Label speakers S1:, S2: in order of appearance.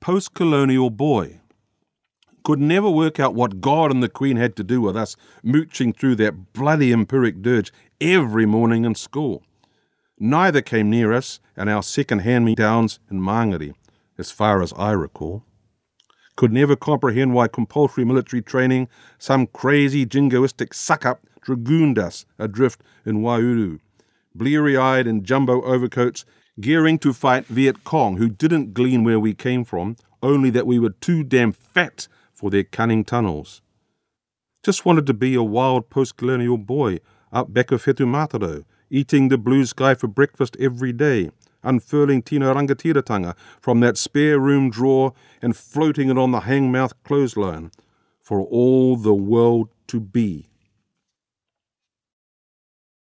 S1: post-colonial boy could never work out what God and the Queen had to do with us mooching through that bloody empiric dirge every morning in school. Neither came near us and our second hand-me-downs in Māngere, as far as I recall. Could never comprehend why compulsory military training, some crazy jingoistic suck-up, dragooned us adrift in Waihuru, bleary-eyed in jumbo overcoats, gearing to fight Viet Cong, who didn't glean where we came from, only that we were too damn fat for their cunning tunnels. Just wanted to be a wild post-colonial boy up back of Whetumataro, eating the blue sky for breakfast every day, unfurling Tino Rangatiratanga from that spare room drawer and floating it on the hangmouth clothesline, for all the world to be.